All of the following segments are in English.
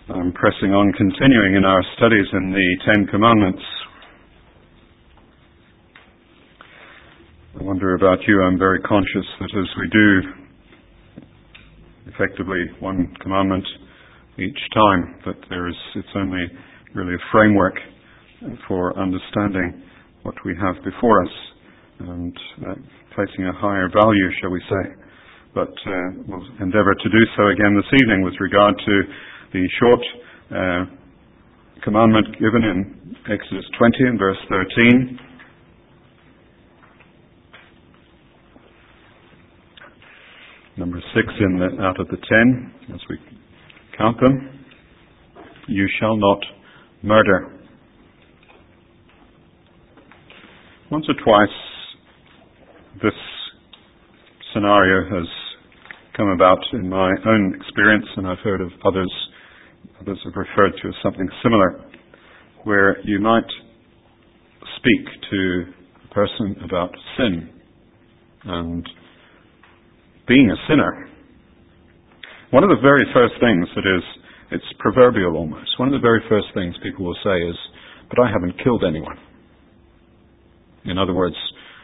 I'm pressing on, continuing in our studies in the Ten Commandments. I wonder about you. I'm very conscious that as we do effectively one commandment each time, that it's only really a framework for understanding what we have before us and placing a higher value, shall we say. But we'll endeavour to do so again this evening with regard to the short commandment given in Exodus 20 and verse 13. Number 6 out of the 10, as we count them. You shall not murder. Once or twice this scenario has come about in my own experience, and I've heard of others have referred to as something similar, where you might speak to a person about sin and being a sinner. One of the very first things it's proverbial almost, one of the very first things people will say is, but I haven't killed anyone. In other words,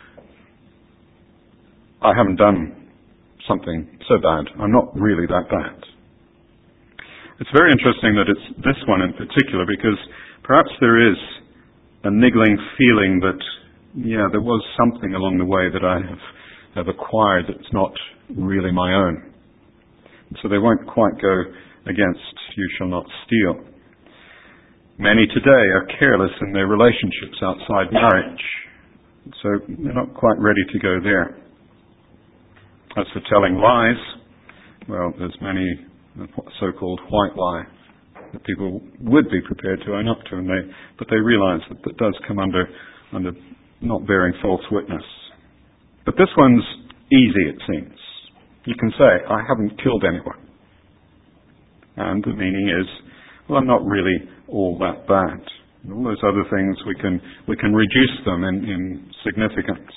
I haven't done something so bad. I'm not really that bad. It's very interesting that it's this one in particular, because perhaps there is a niggling feeling that, there was something along the way that I have acquired that's not really my own. So they won't quite go against you shall not steal. Many today are careless in their relationships outside marriage. So they're not quite ready to go there. As for telling lies, well, there's many so-called white lie that people would be prepared to own up to, but they realize that does come under not bearing false witness. But this one's easy, it seems. You can say, I haven't killed anyone. And the meaning is, well, I'm not really all that bad. And all those other things, we can reduce them in significance.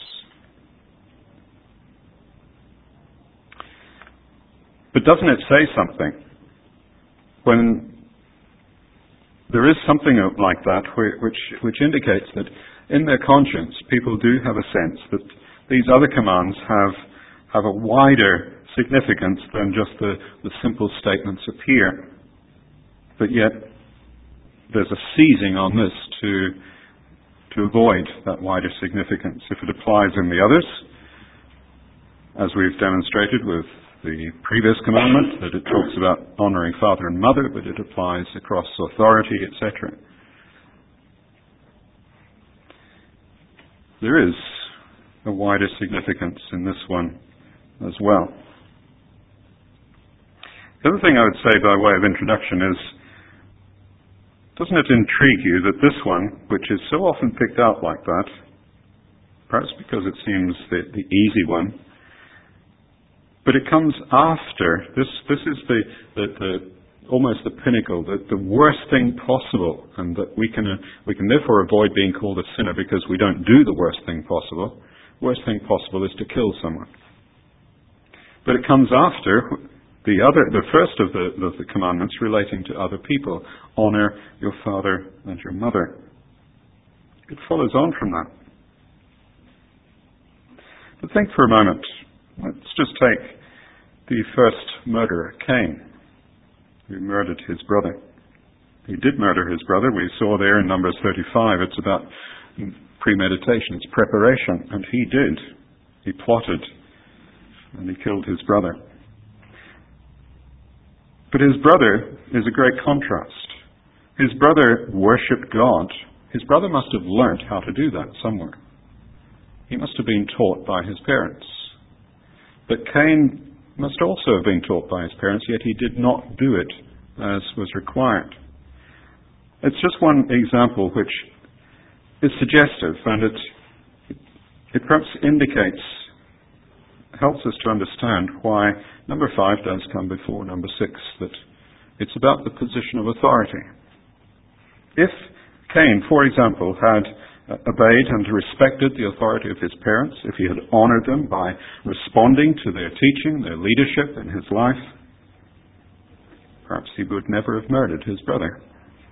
But doesn't it say something when there is something like that which indicates that in their conscience people do have a sense that these other commands have a wider significance than just the simple statements appear. But yet there's a seizing on this to avoid that wider significance. If it applies in the others, as we've demonstrated with the previous commandment, that it talks about honouring father and mother, but it applies across authority, etc. There is a wider significance in this one as well. The other thing I would say by way of introduction is, doesn't it intrigue you that this one, which is so often picked out like that, perhaps because it seems the easy one, but it comes after, this is the almost the pinnacle, the worst thing possible, and that we can therefore avoid being called a sinner because we don't do the worst thing possible. Worst thing possible is to kill someone. But it comes after the first of the commandments relating to other people. Honour your father and your mother. It follows on from that. But think for a moment. Let's just take the first murderer, Cain, who murdered his brother. He did murder his brother. We saw there in Numbers 35, it's about premeditation, it's preparation, and he did. He plotted, and he killed his brother. But his brother is a great contrast. His brother worshipped God. His brother must have learnt how to do that somewhere. He must have been taught by his parents. But Cain must also have been taught by his parents, yet he did not do it as was required. It's just one example which is suggestive, and it perhaps helps us to understand why number 5 does come before number 6, that it's about the position of authority. If Cain, for example, had obeyed and respected the authority of his parents, if he had honoured them by responding to their teaching, their leadership in his life, perhaps he would never have murdered his brother.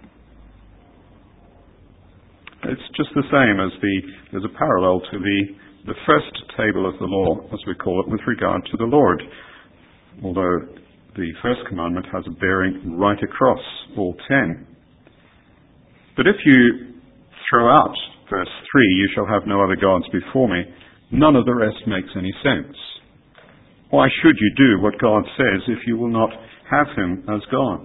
It's just the same as there's a parallel to the first table of the law, as we call it, with regard to the Lord. Although the first commandment has a bearing right across all 10. But if you throw out verse 3, you shall have no other gods before me, none of the rest makes any sense. Why should you do what God says if you will not have him as God?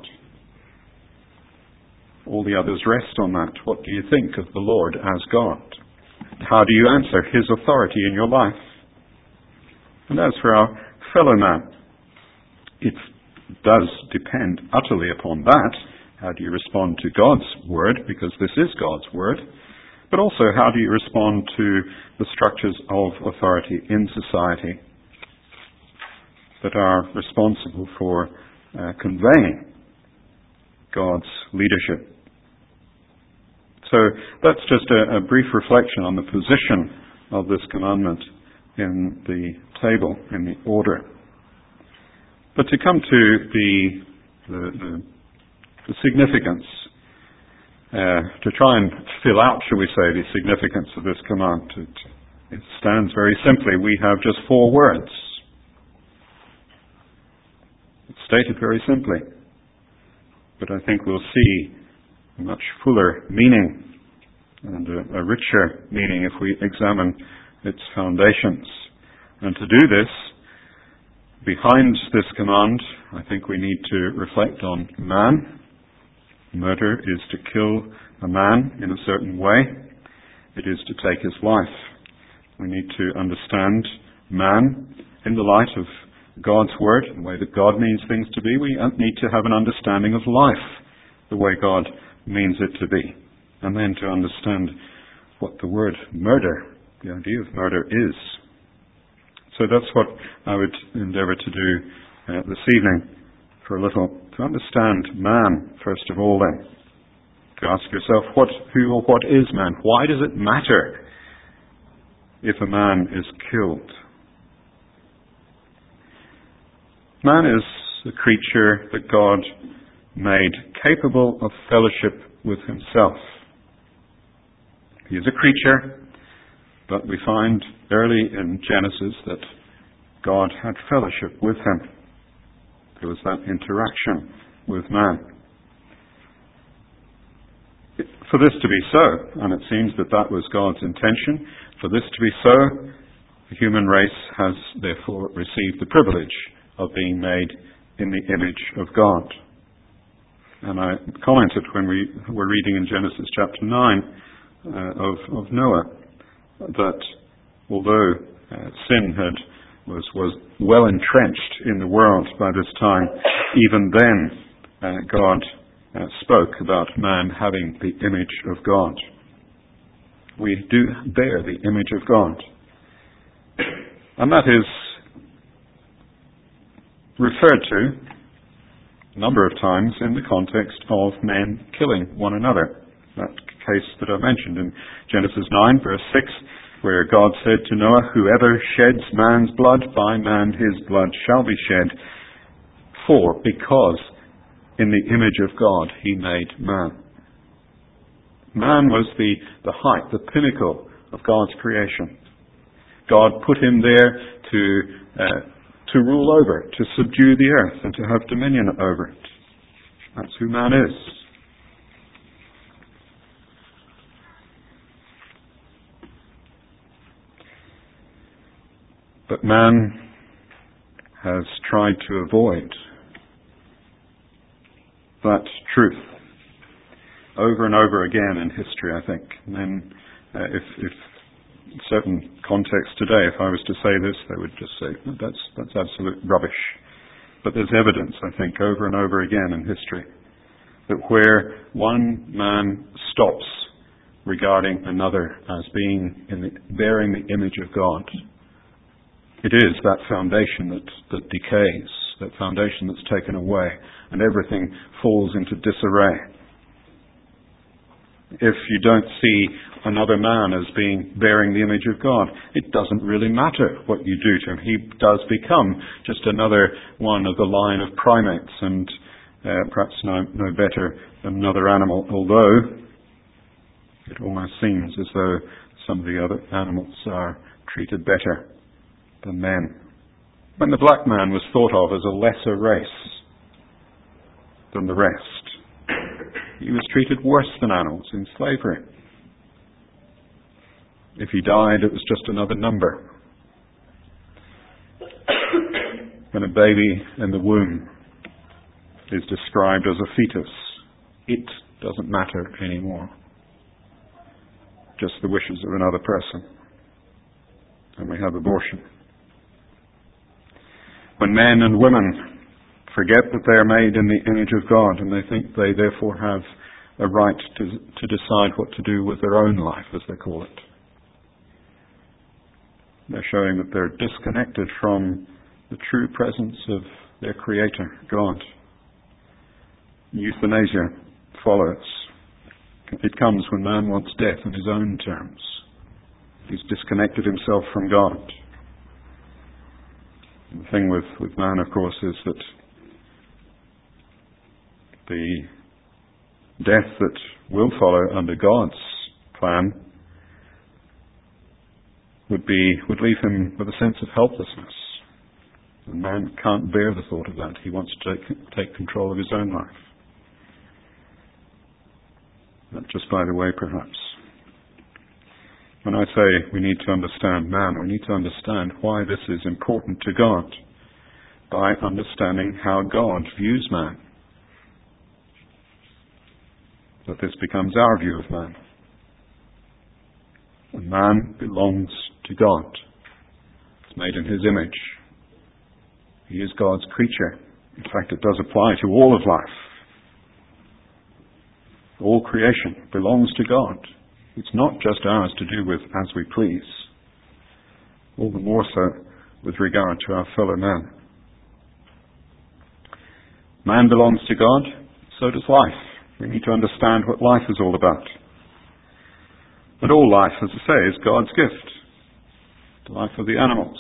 All the others rest on that. What do you think of the Lord as God? How do you answer his authority in your life? And as for our fellow man, it does depend utterly upon that. How do you respond to God's word? Because this is God's word. But also, how do you respond to the structures of authority in society that are responsible for conveying God's leadership? So that's just a brief reflection on the position of this commandment in the table, in the order. But to come to the significance, to try and fill out, shall we say, the significance of this command, it stands very simply. We have just 4 words. It's stated very simply. But I think we'll see a much fuller meaning and a richer meaning if we examine its foundations. And to do this, behind this command, I think we need to reflect on man. Murder is to kill a man in a certain way. It is to take his life. We need to understand man in the light of God's word, the way that God means things to be. We need to have an understanding of life, the way God means it to be. And then to understand what the word murder, the idea of murder, is. So that's what I would endeavour to do this evening for a little. To understand man, first of all, then. To ask yourself, who or what is man? Why does it matter if a man is killed? Man is the creature that God made capable of fellowship with himself. He is a creature, but we find early in Genesis that God had fellowship with him. There was that interaction with man. For this to be so, and it seems that was God's intention, for this to be so, the human race has therefore received the privilege of being made in the image of God. And I commented when we were reading in Genesis chapter 9 of Noah that although sin was well entrenched in the world by this time, even then God spoke about man having the image of God. We do bear the image of God. And that is referred to a number of times in the context of men killing one another. That case that I mentioned in Genesis 9, verse 6, where God said to Noah, "Whoever sheds man's blood, by man his blood shall be shed, because in the image of God he made man." Man was the height, the pinnacle of God's creation. God put him there to rule over, to subdue the earth, and to have dominion over it. That's who man is. But man has tried to avoid that truth over and over again in history, I think. And then if certain contexts today, if I was to say this, they would just say, that's absolute rubbish. But there's evidence, I think, over and over again in history, that where one man stops regarding another as being bearing the image of God, it is that foundation that decays, that foundation that's taken away, and everything falls into disarray. If you don't see another man as bearing the image of God, it doesn't really matter what you do to him. He does become just another one of the line of primates, and perhaps no better than another animal, although it almost seems as though some of the other animals are treated better than men. When the black man was thought of as a lesser race than the rest, he was treated worse than animals in slavery. If he died, it was just another number. When a baby in the womb is described as a fetus, it doesn't matter anymore. Just the wishes of another person. And we have abortion. When men and women forget that they are made in the image of God and they think they therefore have a right to decide what to do with their own life, as they call it, they're showing that they're disconnected from the true presence of their Creator, God. Euthanasia follows. It comes when man wants death on his own terms. He's disconnected himself from God. And the thing with man, of course, is that the death that will follow under God's plan would leave him with a sense of helplessness. And man can't bear the thought of that. He wants to take control of his own life. Not just by the way, perhaps. When I say we need to understand man, we need to understand why this is important to God by understanding how God views man. That this becomes our view of man. And man belongs to God. It's made in His image. He is God's creature. In fact, it does apply to all of life. All creation belongs to God. It's not just ours to do with as we please. All the more so with regard to our fellow man. Man belongs to God, so does life. We need to understand what life is all about. And all life, as I say, is God's gift. The life of the animals.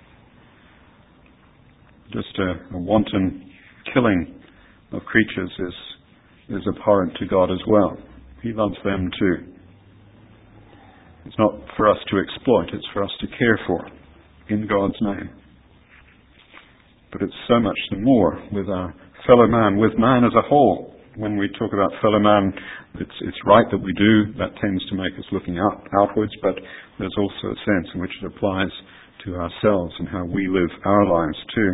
Just a wanton killing of creatures is abhorrent to God as well. He loves them too. It's not for us to exploit, it's for us to care for in God's name. But it's so much the more with our fellow man, with man as a whole. When we talk about fellow man, it's right that we do. That tends to make us looking outwards, but there's also a sense in which it applies to ourselves and how we live our lives too.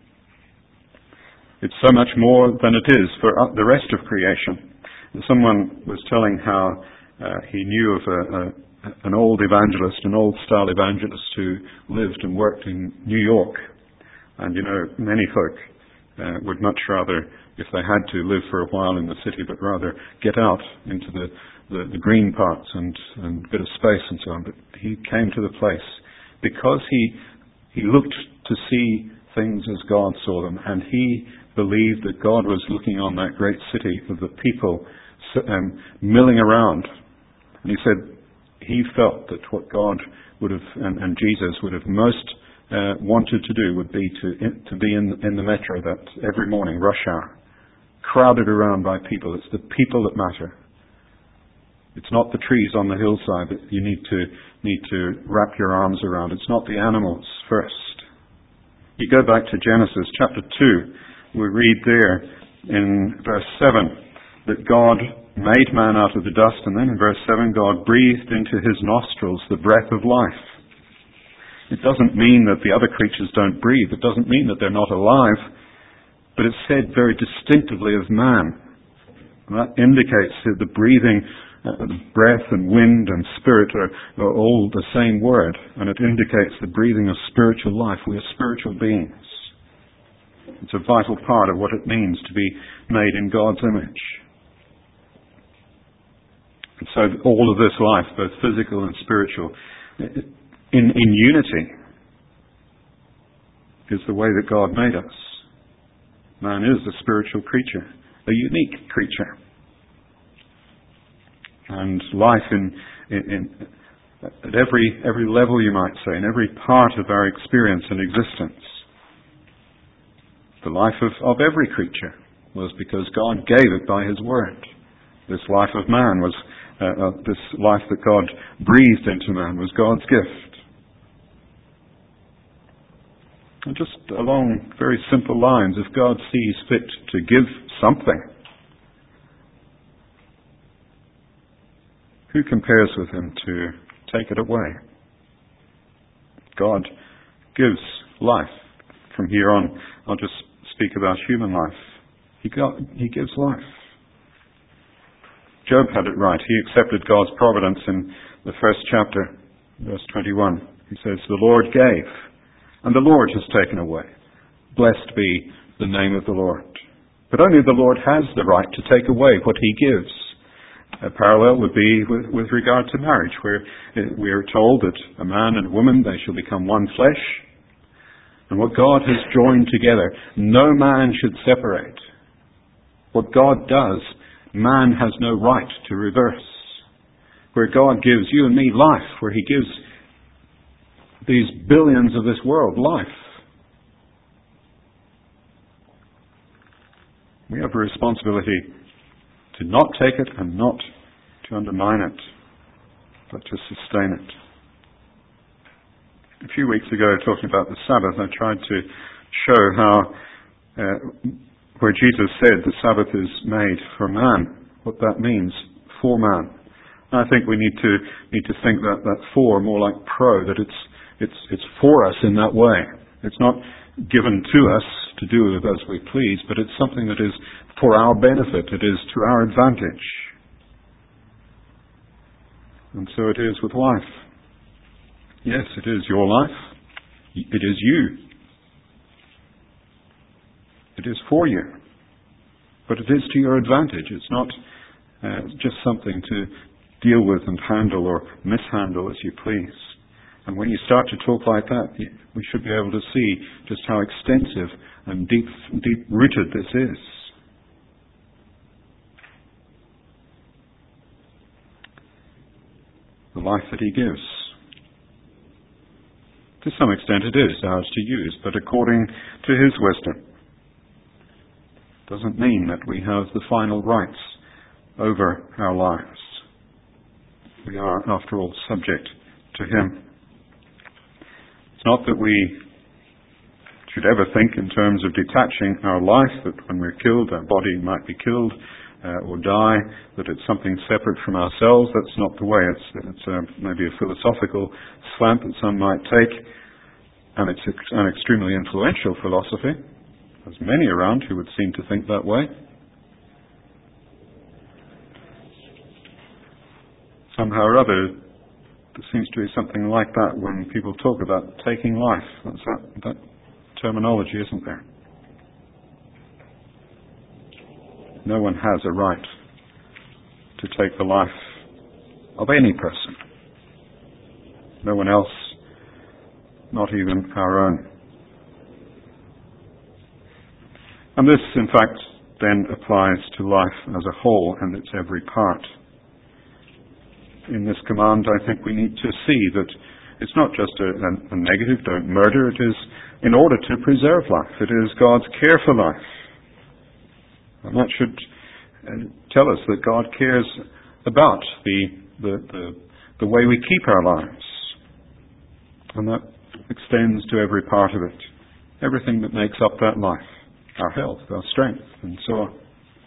It's so much more than it is for the rest of creation. Someone was telling how he knew of an old evangelist, an old-style evangelist who lived and worked in New York. And, many folk would much rather, if they had to, live for a while in the city, but rather get out into the green parts and a bit of space and so on. But he came to the place because he looked to see things as God saw them, and he believed that God was looking on that great city of the people milling around. And he said he felt that what God would have, and Jesus would have most wanted to do would be to be in the metro that every morning, rush hour, crowded around by people. It's the people that matter. It's not the trees on the hillside that you need to wrap your arms around. It's not the animals first. You go back to Genesis chapter 2, we read there in verse 7 that God made man out of the dust, and then in verse 7 God breathed into his nostrils the breath of life. It doesn't mean that the other creatures don't breathe. It doesn't mean that they're not alive. But it's said very distinctively of man. And that indicates that the breathing, the breath and wind and spirit are all the same word. And it indicates the breathing of spiritual life. We are spiritual beings. It's a vital part of what it means to be made in God's image. And so all of this life, both physical and spiritual, in unity, is the way that God made us. Man is a spiritual creature, a unique creature. And life at every level, you might say, in every part of our experience and existence, the life of every creature was because God gave it by His Word. This life of man was, this life that God breathed into man was God's gift. And just along very simple lines, if God sees fit to give something, who compares with Him to take it away? God gives life. From here on, I'll just speak about human life. He gives life. Job had it right. He accepted God's providence in the first chapter, verse 21. He says, "The Lord gave, and the Lord has taken away. Blessed be the name of the Lord." But only the Lord has the right to take away what He gives. A parallel would be with regard to marriage, where we are told that a man and a woman, they shall become one flesh. And what God has joined together, no man should separate. What God does, man has no right to reverse. Where God gives you and me life, where He gives these billions of this world life, we have a responsibility to not take it and not to undermine it, but to sustain it. A few weeks ago, talking about the Sabbath, I tried to show how, where Jesus said the Sabbath is made for man, what that means for man. And I think we need to think that for more like pro, that it's for us in that way. It's not given to us to do with as we please, but it's something that is for our benefit. It is to our advantage. And so it is with life. Yes, it is your life. It is you. It is for you. But it is to your advantage. It's not just something to deal with and handle or mishandle as you please. And when you start to talk like that, we should be able to see just how extensive and deep-rooted this is. The life that He gives. To some extent it is ours to use, but according to His wisdom. Doesn't mean that we have the final rights over our lives. We are, after all, subject to Him. It's not that we should ever think in terms of detaching our life, that when we're killed, our body might be killed or die, that it's something separate from ourselves. That's not the way. It's maybe a philosophical slant that some might take, and it's an extremely influential philosophy. There's many around who would seem to think that way. Somehow or other, there seems to be something like that when people talk about taking life. That's that terminology, isn't there? No one has a right to take the life of any person. No one else, not even our own. And this, in fact, then applies to life as a whole and its every part. In this command, I think we need to see that it's not just a negative, don't murder. It is in order to preserve life. It is God's care for life. And that should tell us that God cares about the way we keep our lives. And that extends to every part of it. Everything that makes up that life. Our health, our strength, and so on.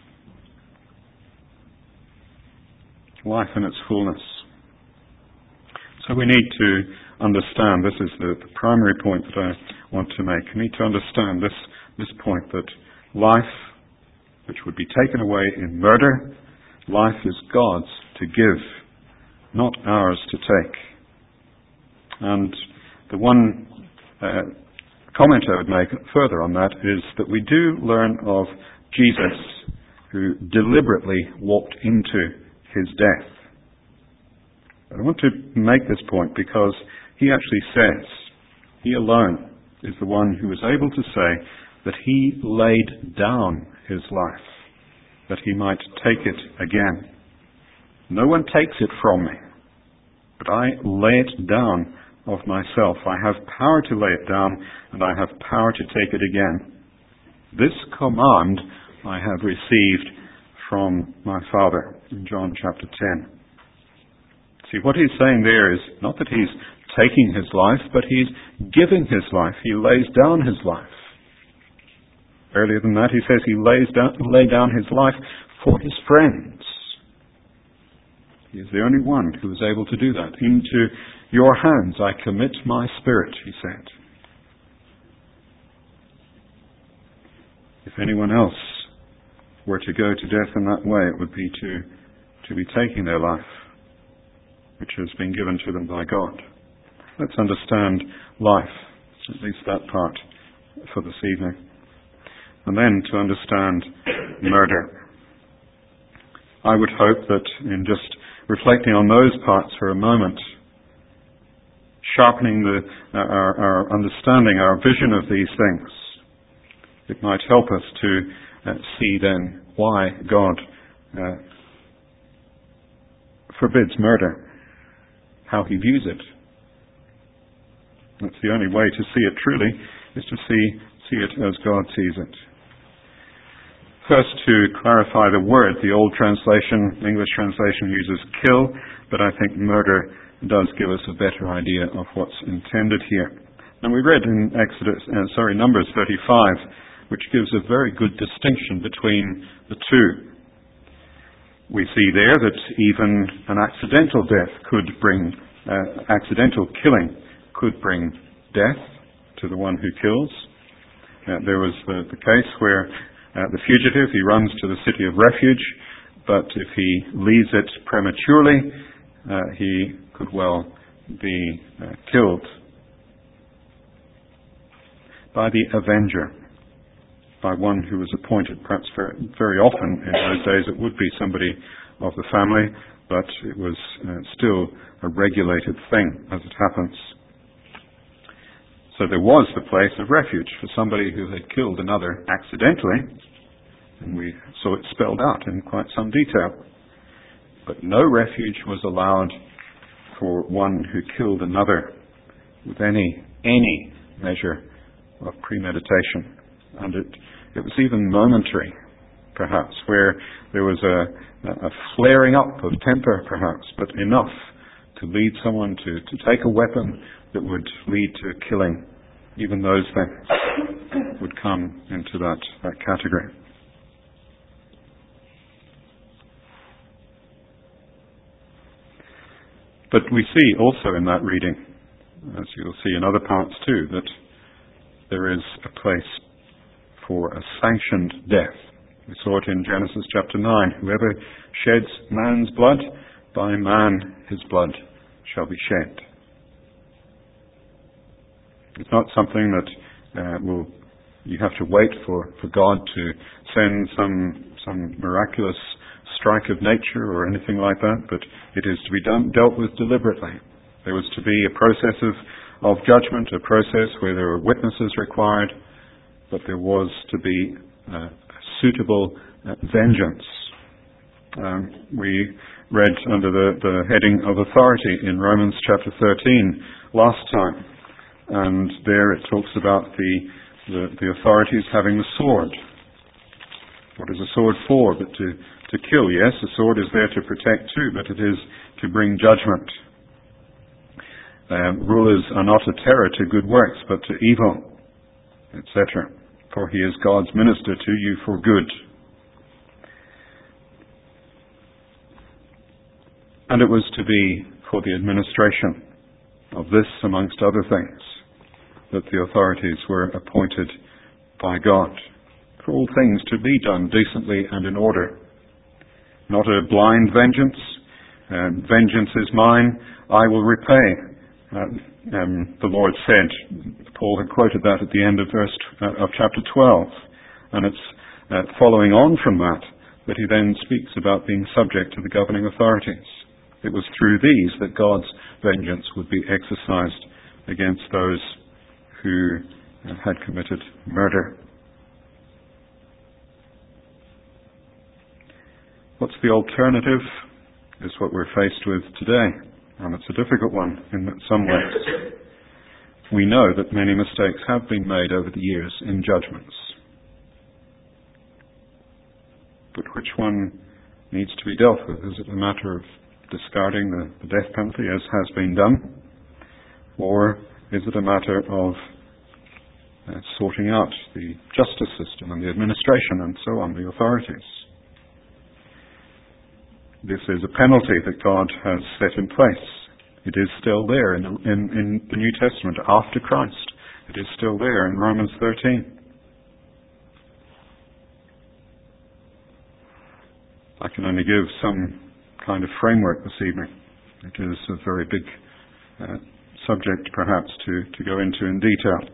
Life in its fullness. So we need to understand, this is the primary point that I want to make. We need to understand this point that life, which would be taken away in murder, life is God's to give, not ours to take. And the one comment I would make further on that is that we do learn of Jesus, who deliberately walked into His death. But I want to make this point because He actually says, He alone is the one who is able to say that He laid down His life, that He might take it again. No one takes it from me, but I lay it down of myself. I have power to lay it down, and I have power to take it again. This command I have received from my Father, in John chapter 10. See, what he's saying there is not that he's taking his life, but he's giving his life. He lays down his life. Earlier than that, he says he laid down his life for his friends. He is the only one who is able to do that. Into your hands I commit my spirit, he said. If anyone else were to go to death in that way, it would be to be taking their life, which has been given to them by God. Let's understand life, at least that part, for this evening. And then to understand murder. I would hope that in just reflecting on those parts for a moment, sharpening our understanding, our vision of these things, it might help us to see then why God forbids murder, how he views it. That's the only way to see it truly, is to see it as God sees it. First, to clarify the word, the old translation, English translation uses kill, but I think murder does give us a better idea of what's intended here. And we read in Numbers 35, which gives a very good distinction between the two. We see there that even an accidental death could bring, accidental killing could bring death to the one who kills. There was the case where the fugitive, he runs to the city of refuge, but if he leaves it prematurely, he could well be killed by the avenger, by one who was appointed. Perhaps very often in those days it would be somebody of the family, but it was still a regulated thing as it happens. So there was the place of refuge for somebody who had killed another accidentally, and we saw it spelled out in quite some detail. But no refuge was allowed for one who killed another with any measure of premeditation. And it was even momentary, perhaps, where there was a flaring up of temper, perhaps, but enough to lead someone to take a weapon that would lead to killing. Even those things would come into that category. But we see also in that reading, as you'll see in other parts too, that there is a place for a sanctioned death. We saw it in Genesis chapter 9. Whoever sheds man's blood, by man his blood shall be shed. It's not something that you have to wait for God to send some miraculous strike of nature or anything like that, but it is to be dealt with deliberately. There was to be a process of judgment, a process where there were witnesses required, but there was to be suitable vengeance. We read under the heading of authority in Romans chapter 13 last time, and there it talks about the authorities having the sword. What is a sword for? But to kill, yes. The sword is there to protect too, but it is to bring judgment. Rulers are not a terror to good works, but to evil, etc. For he is God's minister to you for good. And it was to be for the administration of this, amongst other things, that the authorities were appointed by God. For all things to be done decently and in order. Not a blind vengeance. Vengeance is mine, I will repay. The Lord said, Paul had quoted that at the end of chapter 12. And it's following on from that he then speaks about being subject to the governing authorities. It was through these that God's vengeance would be exercised against those who had committed murder. What's the alternative is what we're faced with today, and it's a difficult one in some ways. We know that many mistakes have been made over the years in judgments. but which one needs to be dealt with? Is it a matter of discarding the death penalty, as has been done? Or is it a matter of sorting out the justice system and the administration and so on, the authorities? This is a penalty that God has set in place. It is still there in the New Testament after Christ. It is still there in Romans 13. I can only give some kind of framework this evening. It is a very big subject, perhaps, to go into in detail.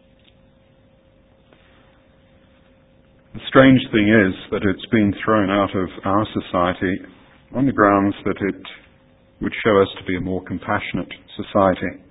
The strange thing is that it's been thrown out of our society on the grounds that it would show us to be a more compassionate society.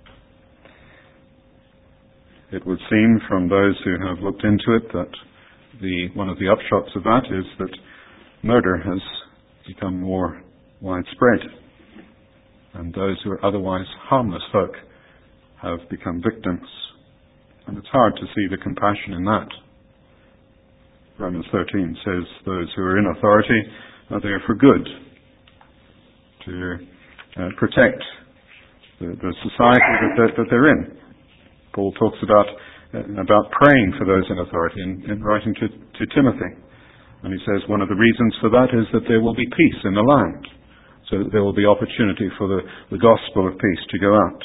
It would seem from those who have looked into it that one of the upshots of that is that murder has become more widespread, and those who are otherwise harmless folk have become victims. And it's hard to see the compassion in that. Romans 13 says those who are in authority are there for good, to protect the society that they're in. Paul talks about praying for those in authority in writing to Timothy. And he says one of the reasons for that is that there will be peace in the land, so that there will be opportunity for the gospel of peace to go out.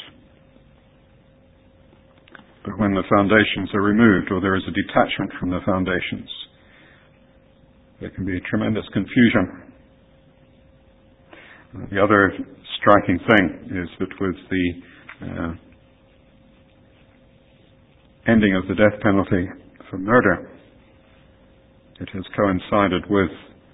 But when the foundations are removed, or there is a detachment from the foundations, there can be tremendous confusion. The other striking thing is that with the ending of the death penalty for murder, it has coincided with,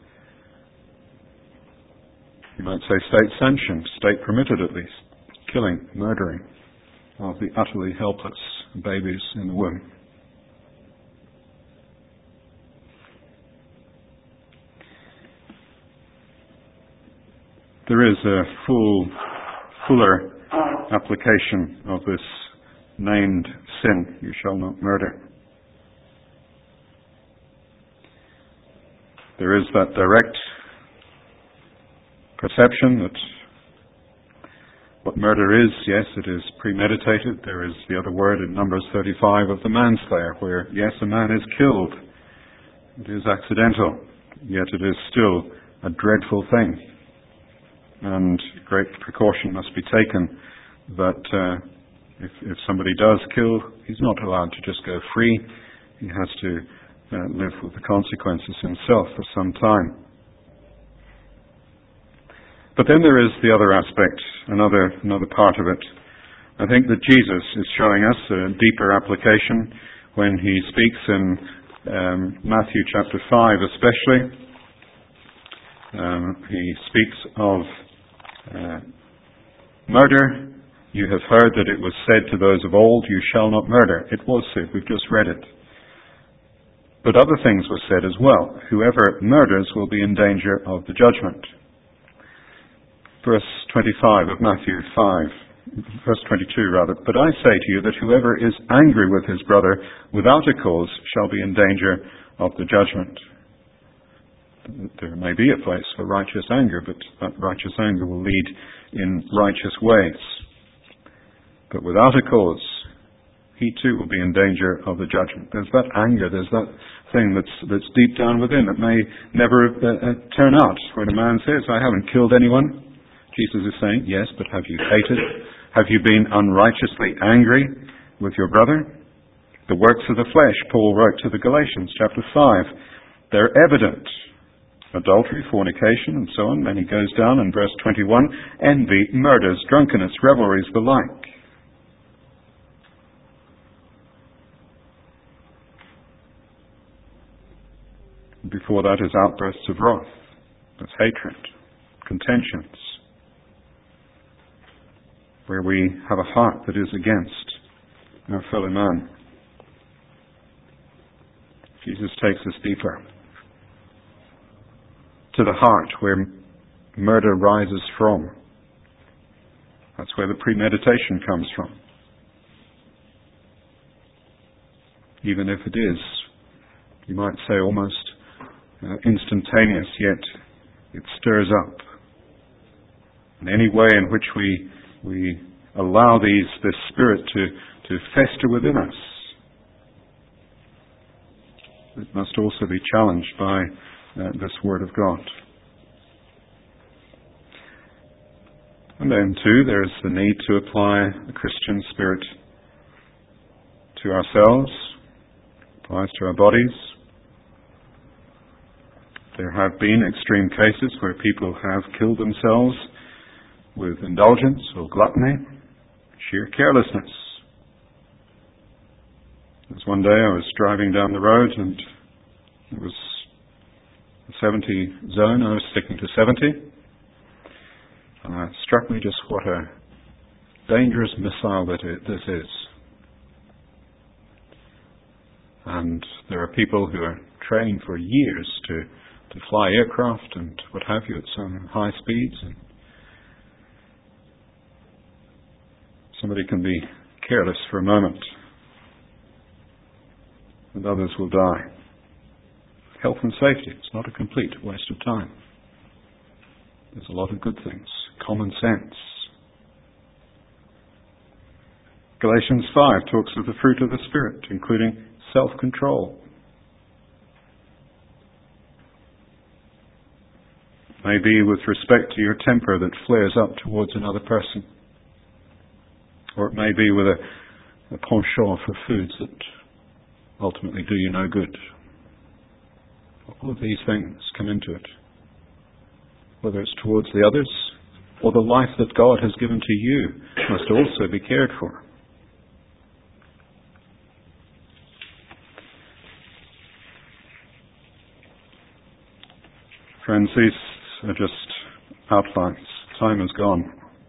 you might say, state-sanctioned, state-permitted at least, killing, murdering of the utterly helpless babies in the womb. There is a fuller application of this named sin, you shall not murder. There is that direct perception that what murder is, yes, it is premeditated. There is the other word in Numbers 35 of the manslayer, where, yes, a man is killed. It is accidental, yet it is still a dreadful thing. And great precaution must be taken that if somebody does kill, he's not allowed to just go free. He has to live with the consequences himself for some time. But then there is the other aspect, another part of it. I think that Jesus is showing us a deeper application when he speaks in Matthew chapter 5 especially. He speaks of murder. You have heard that it was said to those of old, you shall not murder. It was said, we've just read it. But other things were said as well. Whoever murders will be in danger of the judgment. Verse 25 of Matthew 5, verse 22 rather. But I say to you that whoever is angry with his brother without a cause shall be in danger of the judgment. There may be a place for righteous anger, but that righteous anger will lead in righteous ways. But without a cause, he too will be in danger of the judgment. There's that anger, there's that thing that's deep down within that may never turn out. When a man says, I haven't killed anyone, Jesus is saying, yes, but have you hated? Have you been unrighteously angry with your brother? The works of the flesh, Paul wrote to the Galatians, chapter 5, they're evident. Adultery, fornication, and so on. Then he goes down in verse 21, envy, murders, drunkenness, revelries, the like. Before that is outbursts of wrath. That's hatred, contentions, where we have a heart that is against our fellow man. Jesus takes us deeper, to the heart where murder rises from. That's where the premeditation comes from. Even if it is, you might say, almost instantaneous, yet it stirs up. And any way in which we allow this spirit to fester within us, it must also be challenged by this Word of God. And then too, there is the need to apply the Christian spirit to ourselves, applies to our bodies. There have been extreme cases where people have killed themselves with indulgence or gluttony, sheer carelessness. There was one day I was driving down the road and it was the 70 zone. I was sticking to 70. And it struck me just what a dangerous missile this is. And there are people who are trained for years to fly aircraft and what have you at some high speeds. And somebody can be careless for a moment and others will die. Health and safety, it's not a complete waste of time. There's a lot of good things. Common sense. Galatians 5 talks of the fruit of the Spirit, including self-control. Maybe with respect to your temper that flares up towards another person. Or it may be with a penchant for foods that ultimately do you no good. All of these things come into it. Whether it's towards the others or the life that God has given to you must also be cared for. Friends, these are just outlines. Time has gone.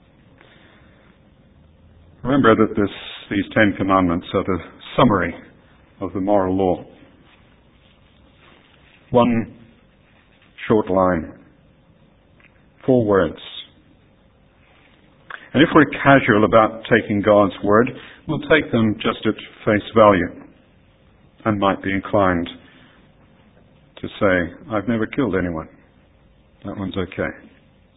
Remember that these 10 commandments are the summary of the moral law. One short line. 4 words. And if we're casual about taking God's word, we'll take them just at face value and might be inclined to say, I've never killed anyone. That one's okay.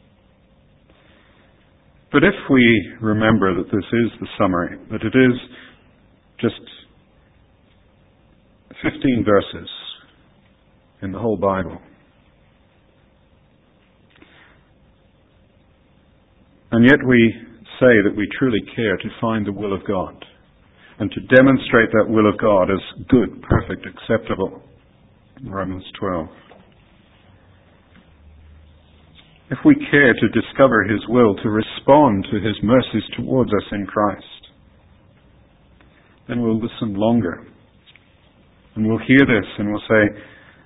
But if we remember that this is the summary, that it is just 15 verses in the whole Bible, and yet we say that we truly care to find the will of God and to demonstrate that will of God as good, perfect, acceptable. Romans 12. If we care to discover His will, to respond to His mercies towards us in Christ, then we'll listen longer. And we'll hear this and we'll say,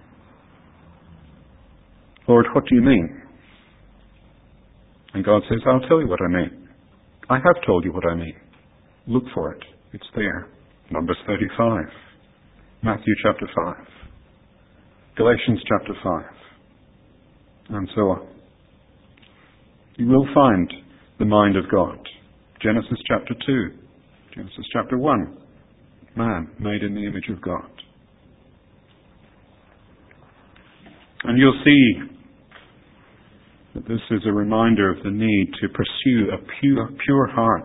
Lord, what do you mean? And God says, I'll tell you what I mean. I have told you what I mean. Look for it. It's there. Numbers 35. Matthew chapter 5. Galatians chapter 5. And so on. You will find the mind of God. Genesis chapter 2. Genesis chapter 1. Man made in the image of God. And you'll see that this is a reminder of the need to pursue a pure heart.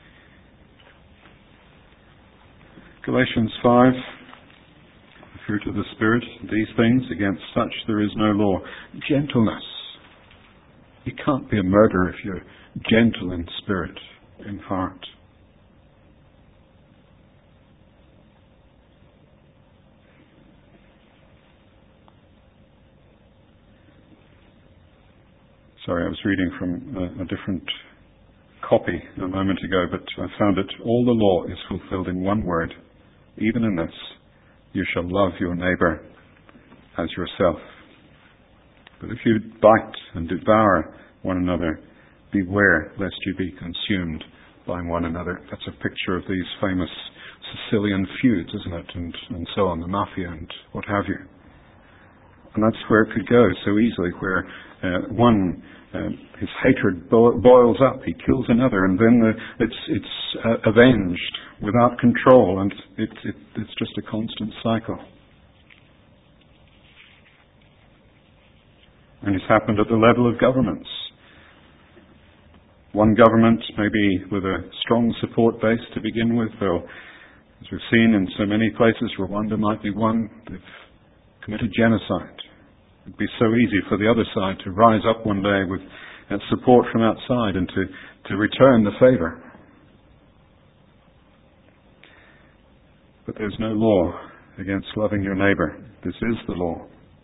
Galatians 5, the fruit of the Spirit, these things, against such there is no law. Gentleness. You can't be a murderer if you're gentle in spirit, in heart. Sorry, I was reading from a different copy a moment ago, but I found it. All the law is fulfilled in one word. Even in this, you shall love your neighbour as yourself. But if you bite and devour one another, beware lest you be consumed by one another. That's a picture of these famous Sicilian feuds, isn't it? And so on, the mafia and what have you. And that's where it could go so easily, where his hatred boils up, he kills another, and then it's avenged without control, and it's just a constant cycle. And it's happened at the level of governments. One government, maybe with a strong support base to begin with, or as we've seen in so many places, Rwanda might be one, they've committed genocide. It'd be so easy for the other side to rise up one day with support from outside and to return the favor. But there's no law against loving your neighbor. This is the law.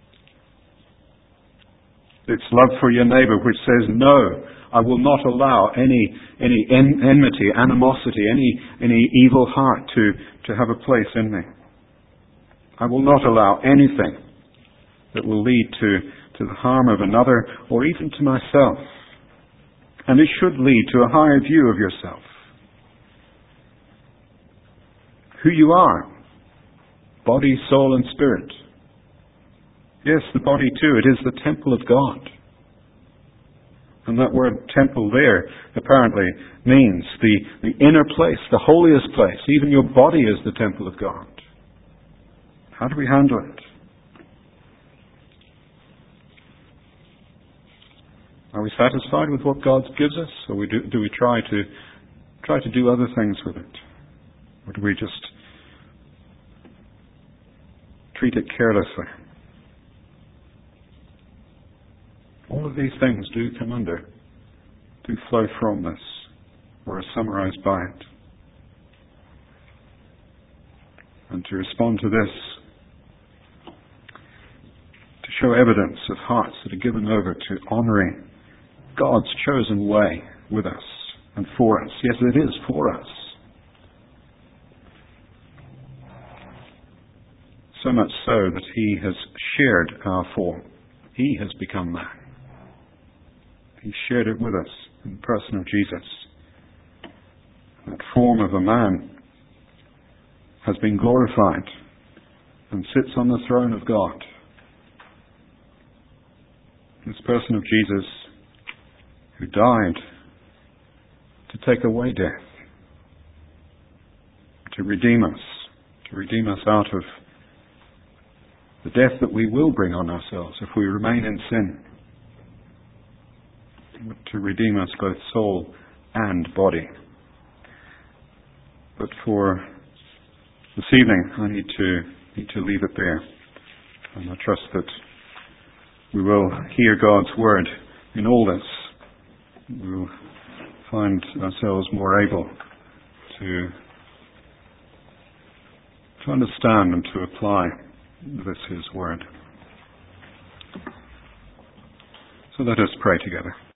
It's love for your neighbor which says, no, I will not allow any enmity, animosity, any evil heart to have a place in me. I will not allow anything that will lead to the harm of another or even to myself. And it should lead to a higher view of yourself. Who you are, body, soul and spirit. Yes, the body too, it is the temple of God. And that word temple there apparently means the inner place, the holiest place. Even your body is the temple of God. How do we handle it? Are we satisfied with what God gives us, or do we try to do other things with it? Or do we just treat it carelessly? All of these things do flow from this, or are summarized by it. And to respond to this, to show evidence of hearts that are given over to honouring God's chosen way with us and for us. Yes, it is for us. So much so that He has shared our form. He has become man. He shared it with us in the person of Jesus. That form of a man has been glorified and sits on the throne of God. This person of Jesus who died to take away death, to redeem us out of the death that we will bring on ourselves if we remain in sin, to redeem us both soul and body. But for this evening, I need to leave it there, and I trust that we will hear God's word in all this. We will find ourselves more able to understand and to apply this His word. So let us pray together.